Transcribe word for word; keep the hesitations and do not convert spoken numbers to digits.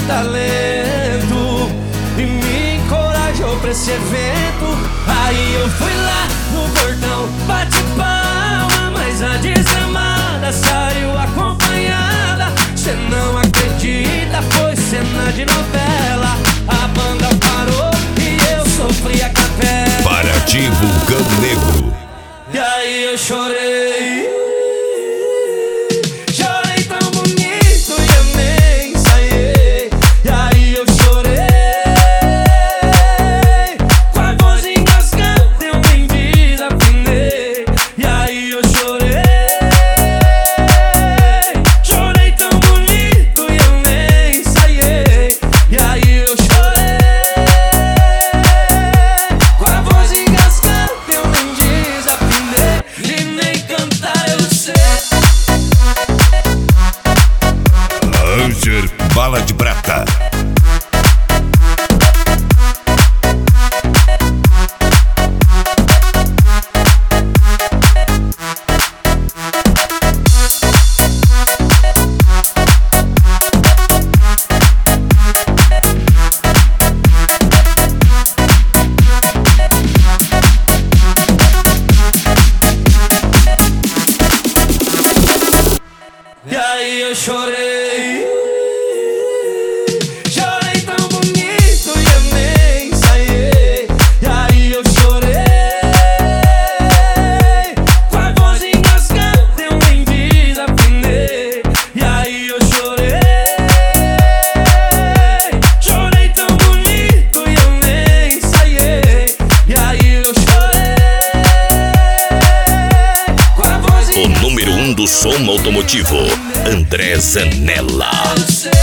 talento e me encorajou pra esse evento. Aí eu fui lá no portão, bate palma, mas a desamada saiu acompanhada. Cê não acredita, foi cena de novela. A banda parou e eu sofri a capela. Paraty Vulcão Negro. E aí eu chorei, chorei tão bonito e eu nem ensaiei. E aí eu chorei, com a voz engasgada eu nem desafinei. E aí eu chorei, chorei tão bonito e eu nem ensaiei. E aí eu chorei, com a voz engasgada eu nem desafinei. E nem cantar eu sei. Ranger Bala de Prata. E aí eu chorei, chorei tão bonito e eu nem ensaiei. E aí eu chorei, com a voz engasgada eu nem desafinei. E aí eu chorei, chorei tão bonito e eu nem ensaiei. E aí eu chorei, com a voz O número um do som automotivo, André Zanella. engasgada.